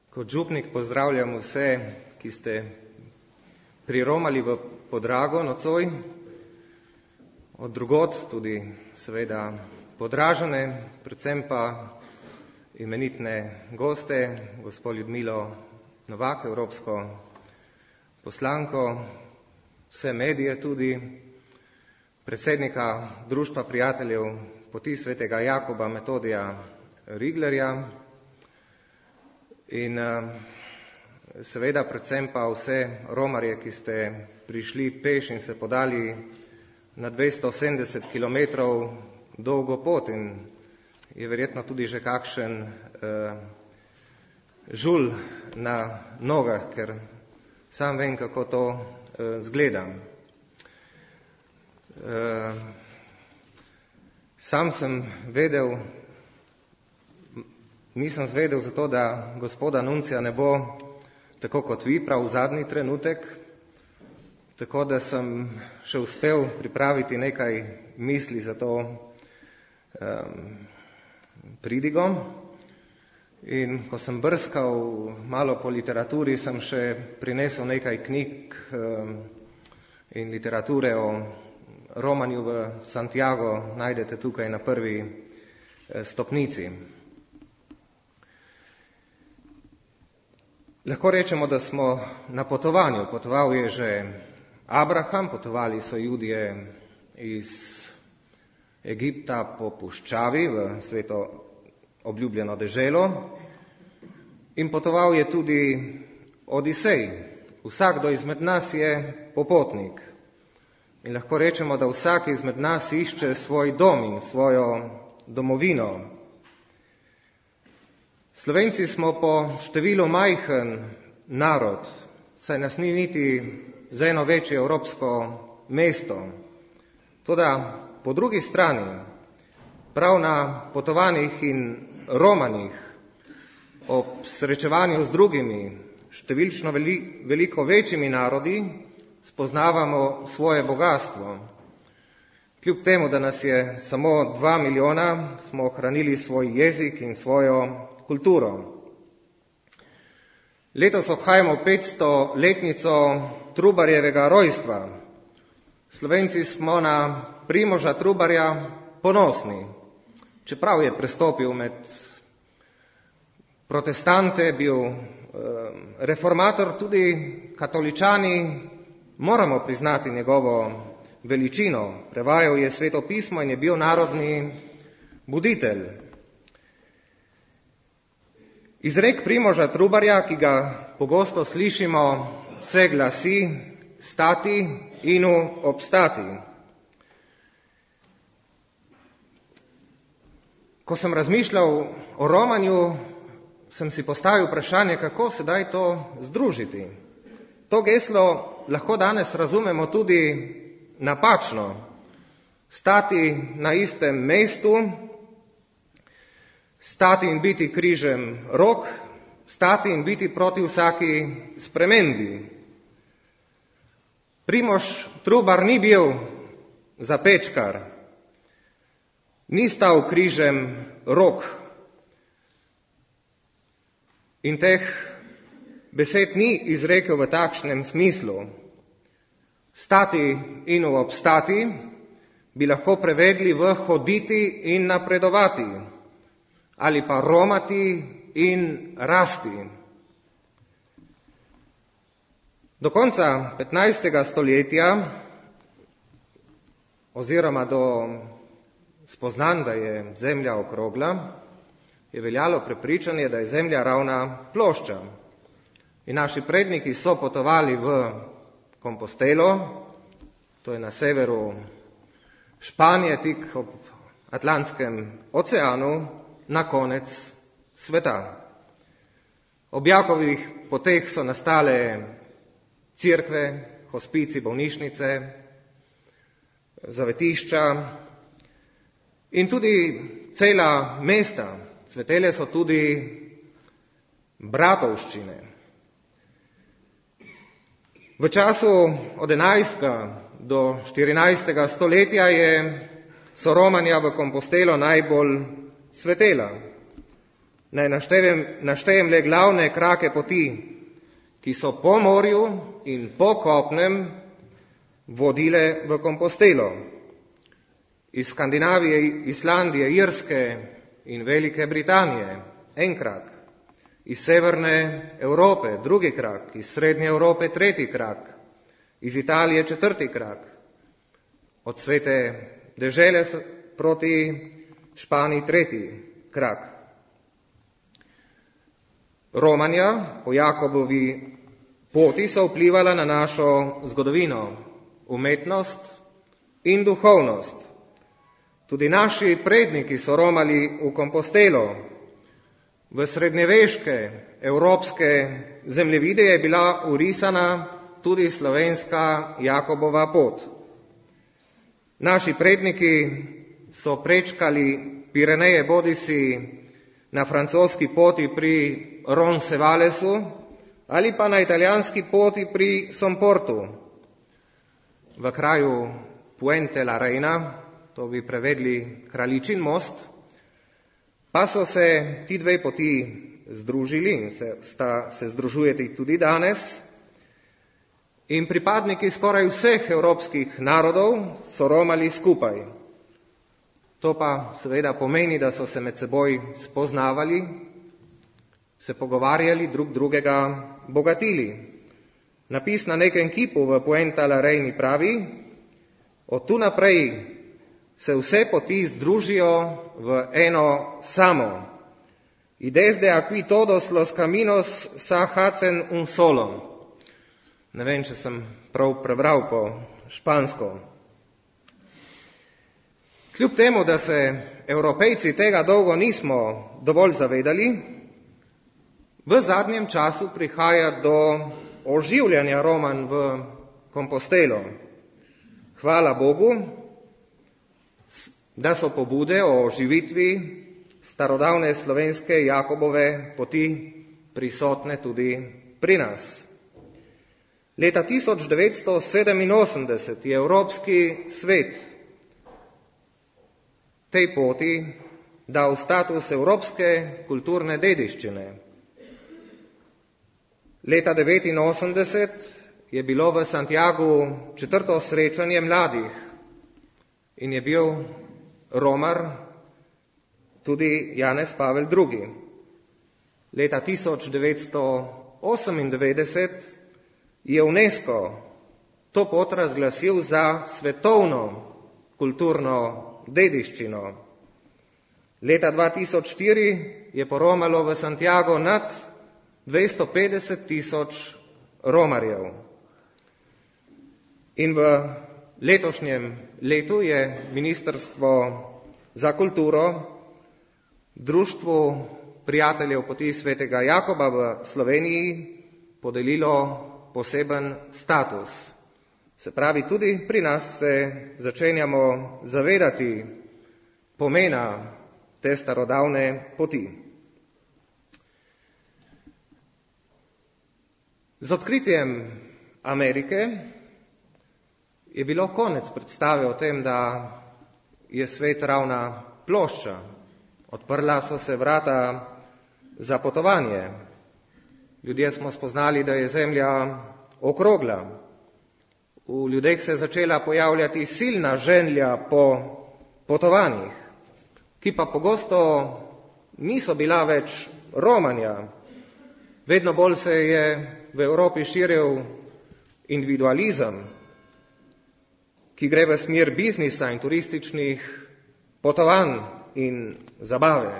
Kot župnik pozdravljam vse, ki ste priromali v Podrago nocoj, od drugod tudi seveda Podražane, predvsem pa imenitne goste, gospo Ljudmilo Novak, evropsko poslanko, vse medije tudi, predsednika Društva prijateljev poti svetega Jakoba Metodija Riglerja in seveda predvsem pa vse romarje, ki ste prišli peš in se podali na 270 kilometrov dolgo pot in je verjetno tudi že kakšen žulj na nogah, ker sam vem, kako to zgleda. Sam sem vedel, nisem zvedel zato, da gospoda Nuncija ne bo tako kot vi, prav v zadnji trenutek, tako da sem še uspel pripraviti nekaj misli za to pridigo. In ko sem brskal malo po literaturi, sem še prinesel nekaj knjig in literature o romanju v Santiago, najdete tukaj na prvi stopnici. Lahko rečemo, da smo na potovanju. Potoval je že Abraham, potovali so Judje iz Egipta po puščavi v sveto obljubljeno deželo in potoval je tudi Odisej. Vsakdo izmed nas je popotnik in lahko rečemo, da vsak izmed nas išče svoj dom in svojo domovino. Slovenci smo po številu majhen narod, saj nas ni niti za eno večje evropsko mesto. Toda po drugi strani, prav na potovanjih in romanjih, ob srečevanju z drugimi, številčno veliko večjimi narodi, spoznavamo svoje bogatstvo. Kljub temu, da nas je samo 2 milijona, smo ohranili svoj jezik in svojo kulturo. Letos obhajamo 500-letnico Trubarjevega rojstva. Slovenci smo na Primoža Trubarja ponosni. Čeprav je prestopil med protestante, bil reformator, tudi katoličani moramo priznati njegovo veličino. Prevajal je Sveto pismo in je bil narodni buditelj. Izrek Primoža Trubarja, ki ga pogosto slišimo, se glasi stati inu obstati. Ko sem razmišljal o romanju, sem si postavil vprašanje, kako sedaj to združiti. To geslo lahko danes razumemo tudi napačno. Stati na istem mestu, stati in biti križem rok, stati in biti proti vsaki spremembi. Primož Trubar ni bil zapečkar, ni stal križem rok in teh besed ni izrekel v takšnem smislu. Stati in obstati bi lahko prevedli v hoditi in napredovati ali pa romati in rasti. Do konca 15. stoletja oziroma do spoznanj, da je zemlja okrogla, je veljalo prepričanje, da je zemlja ravna plošča. In naši predniki so potovali v Compostelo, to je na severu Španije, tik ob Atlantskem oceanu, na konec sveta. Ob Jakovih poteh so nastale cerkve, hospici, bolnišnice, zavetišča in tudi cela mesta. Cvetele so tudi bratovščine. V času od 11. do 14. stoletja so Romanja v Compostelo najbolj cvetela. Naj naštejem le glavne krake poti, ki so po morju in po kopnem vodile v Kompostelo. Iz Skandinavije, Islandije, Irske in Velike Britanije en krak, iz Severne Evrope drugi krak, iz Srednje Evrope tretji krak, iz Italije četrti krak, od Svete dežele proti Španiji tretji krak. Romanja po Jakobovi poti so vplivala na našo zgodovino, umetnost in duhovnost. Tudi naši predniki so romali v Kompostelo. V srednjeveške evropske zemljevide je bila urisana tudi slovenska Jakobova pot. Naši predniki so prečkali Pireneje bodisi na francoski poti pri Roncesvallesu ali pa na italijanski poti pri Somportu. V kraju Puente la Reina, to bi prevedli Kraljičin most, pa so se ti dve poti združili in se združujete tudi danes. In pripadniki skoraj vseh evropskih narodov so romali skupaj. To pa seveda pomeni, da so se med seboj spoznavali, se pogovarjali, drug drugega bogatili. Napis na nekem kipu v Puente la Reina pravi: od tu naprej se vse poti združijo v eno samo. Y desde aquí todos los caminos se hacen un solo. Ne vem, če sem prav prebral po špansko. Kljub temu, da se Evropejci tega dolgo nismo dovolj zavedali, v zadnjem času prihaja do oživljanja romanj v Kompostelo. Hvala Bogu, da so pobude o oživitvi starodavne slovenske Jakobove poti prisotne tudi pri nas. Leta 1987 je Evropski svet tej poti dal status evropske kulturne dediščine. Leta 1989 je bilo v Santiagu 4. srečanje mladih in je bil romar tudi Janez Pavel II. Leta 1998 je UNESCO to pot razglasil za svetovno kulturno dediščino. Leta 2004 je poromalo v Santiago nad 250,000 romarjev. In v letošnjem letu je Ministrstvo za kulturo Društvu prijateljev poti svetega Jakoba v Sloveniji podelilo poseben status. Se pravi, tudi pri nas se začenjamo zavedati pomena te starodavne poti. Z odkritjem Amerike je bilo konec predstave o tem, da je svet ravna plošča. Odprla so se vrata za potovanje. Ljudje smo spoznali, da je zemlja okrogla. V ljudeh se je začela pojavljati silna želja po potovanjih, ki pa pogosto niso bila več romanja. Vedno bolj se je v Evropi širil individualizem, ki gre v smer biznisa in turističnih potovanj in zabave.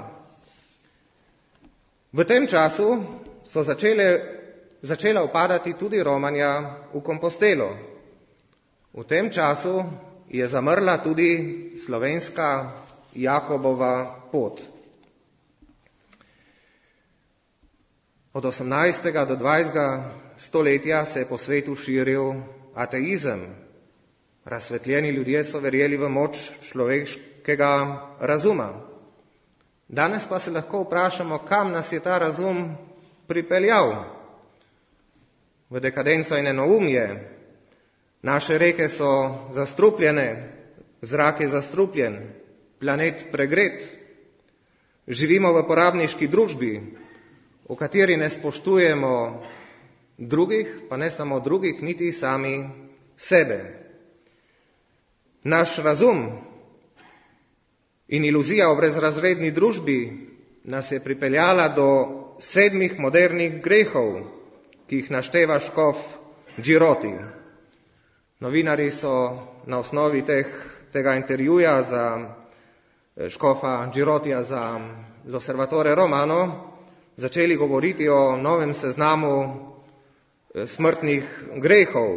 V tem času so začela upadati tudi romanja v Kompostelo. V tem času je zamrla tudi slovenska Jakobova pot. Od 18. do 20. stoletja se je po svetu širil ateizem. Razsvetljeni ljudje so verjeli v moč človeškega razuma. Danes pa se lahko vprašamo, kam nas je ta razum pripeljal. V dekadenco in enoumje. Naše reke so zastrupljene, zrak je zastrupljen, planet pregret. Živimo v porabniški družbi, v kateri ne spoštujemo drugih, pa ne samo drugih, niti sami sebe. Naš razum in iluzija o brezrazredni družbi nas je pripeljala do 7 modernih grehov, ki jih našteva škof Giroti. Novinari so na osnovi tega intervjuja za škofa Girotija za L'Osservatore Romano začeli govoriti o novem seznamu smrtnih grehov.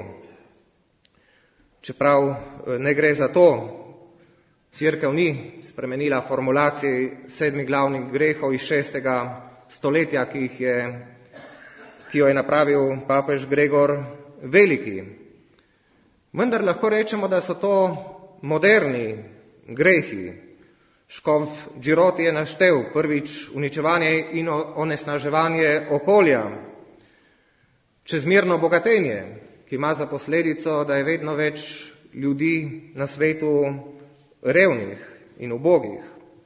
Čeprav ne gre za to, Cerkev ni spremenila formulacij 7 glavnih grehov iz 6. stoletja, ki jo je napravil papež Gregor Veliki. Vendar lahko rečemo, da so to moderni grehi. Škof Giroti je naštel prvič uničevanje in onesnaževanje okolja, čezmerno bogatenje, ki ima za posledico, da je vedno več ljudi na svetu revnih in ubogih.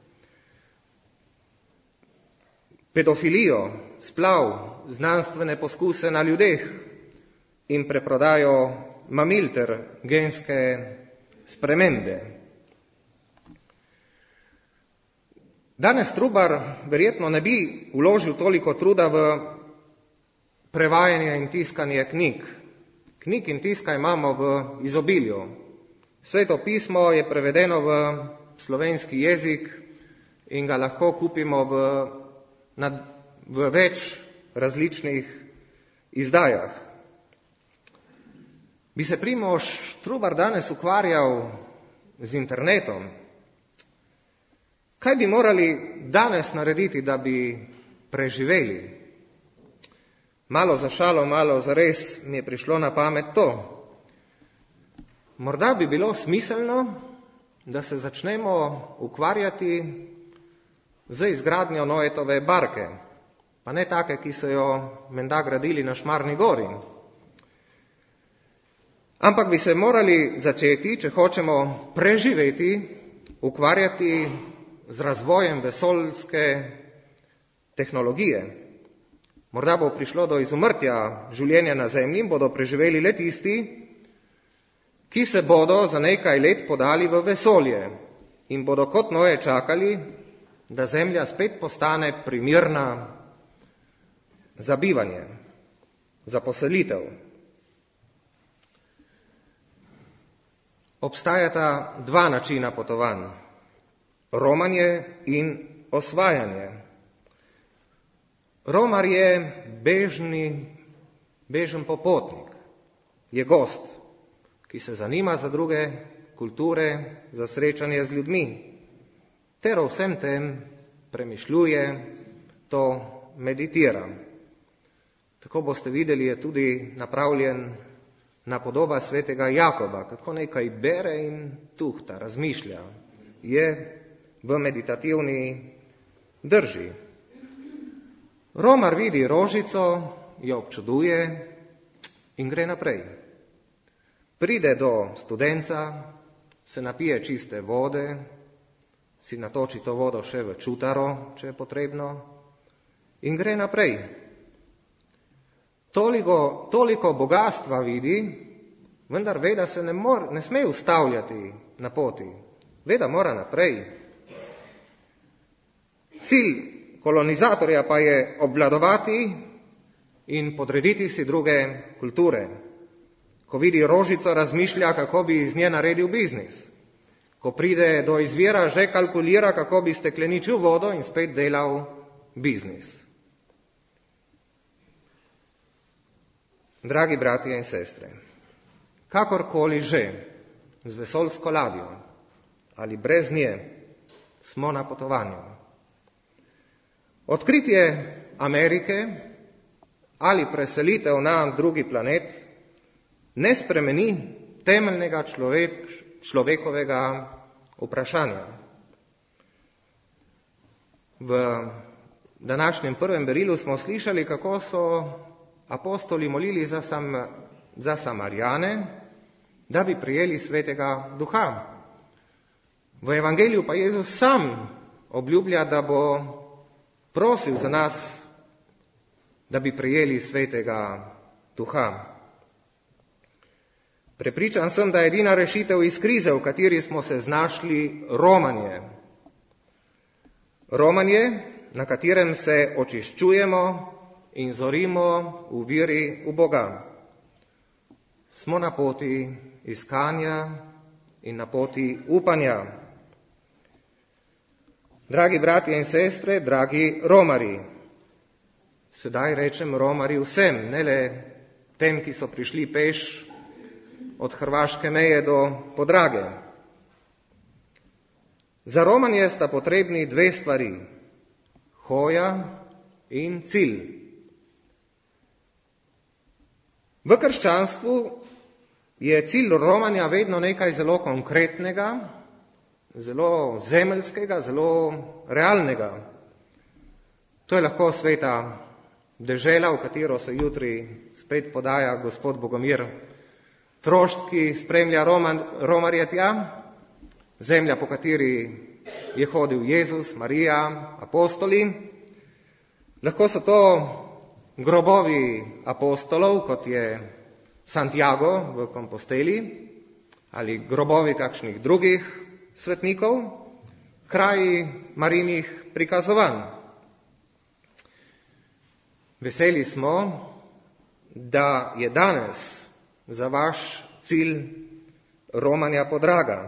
Pedofilijo, splav, znanstvene poskuse na ljudeh in preprodajo mamil ter genske spremembe. Danes Trubar verjetno ne bi vložil toliko truda v prevajanje in tiskanje knjig. Knjig in tiska imamo v izobilju. Sveto pismo je prevedeno v slovenski jezik in ga lahko kupimo v več različnih izdajah. Bi se Primož Trubar danes ukvarjal z internetom? Kaj bi morali danes narediti, da bi preživeli? Malo za šalo, malo za res mi je prišlo na pamet to. Morda bi bilo smiselno, da se začnemo ukvarjati z izgradnjo Noetove barke, pa ne take, ki so jo menda gradili na Šmarni gori. Ampak bi se morali začeti, če hočemo preživeti, ukvarjati z razvojem vesoljske tehnologije. Morda bo prišlo do izumrtja življenja na Zemlji in bodo preživeli le tisti, ki se bodo za nekaj let podali v vesolje in bodo kot Noe čakali, da Zemlja spet postane primirna za bivanje, za poselitev. Obstajata 2 načina potovanj: romanje in osvajanje. Romar je bežen popotnik, je gost, ki se zanima za druge kulture, za srečanje z ljudmi, ter o vsem tem premišljuje, to meditira. Tako boste videli, je tudi napravljen napodoba svetega Jakoba, kako nekaj bere in tuhta, razmišlja, je v meditativni drži. Romar vidi rožico, jo občuduje in gre naprej. Pride do studenca, se napije čiste vode, si natoči to vodo še v čutaro, če je potrebno, in gre naprej. Toliko bogatstva vidi, vendar ve, da se ne sme ustavljati na poti. Ve, da mora naprej. Cilj kolonizatorja pa je obvladovati in podrediti si druge kulture. Ko vidi rožico, razmišlja, kako bi iz nje naredil biznis. Ko pride do izvira, že kalkulira, kako bi stekleničil vodo in spet delal biznis. Dragi bratje in sestre, kakorkoli že, z vesoljsko ladjo ali brez nje, smo na potovanju. Odkritje Amerike ali preselitev na drugi planet ne spremeni temeljnega človekovega vprašanja. V današnjem prvem berilu smo slišali, kako so apostoli molili za Samarijane, da bi prijeli svetega duha. V evangeliju pa Jezus sam obljublja, da bo prosil za nas, da bi prejeli Svetega Duha. Prepričan sem, da je edina rešitev iz krize, v kateri smo se znašli, romanje. Romanje, na katerem se očiščujemo in zorimo v veri v Boga. Smo na poti iskanja in na poti upanja. Dragi bratje in sestre, dragi romarji, sedaj rečem romarji vsem, ne le tem, ki so prišli peš od hrvaške meje do Podrage. Za romanje sta potrebni dve stvari, hoja in cilj. V krščanstvu je cilj romanja vedno nekaj zelo konkretnega, zelo zemeljskega, zelo realnega. To je lahko sveta dežela, v katero se jutri spet podaja gospod Bogomir Trošt, ki spremlja romarje tja, zemlja, po kateri je hodil Jezus, Marija, apostoli. Lahko so to grobovi apostolov, kot je Santiago v Komposteli, ali grobovi kakšnih drugih svetnikov, kraji Marijinih prikazovanj. Veseli smo, da je danes za vaš cilj romanja Podraga.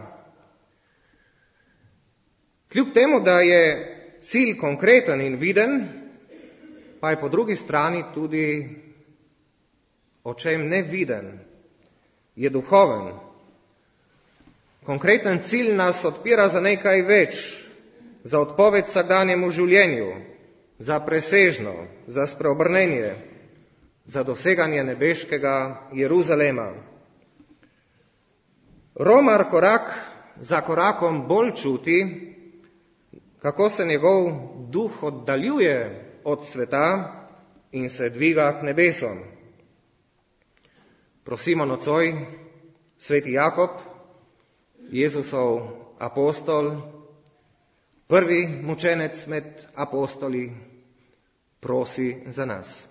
Kljub temu, da je cilj konkreten in viden, pa je po drugi strani tudi očem neviden, je duhoven. Konkreten cilj nas odpira za nekaj več, za odpoved vsakdanjemu življenju, za presežno, za spreobrnenje, za doseganje nebeškega Jeruzalema. Romar korak za korakom bolj čuti, kako se njegov duh oddaljuje od sveta in se dviga k nebesom. Prosimo nocoj, sveti Jakob, Jezusov apostol, prvi mučenec med apostoli, prosi za nas.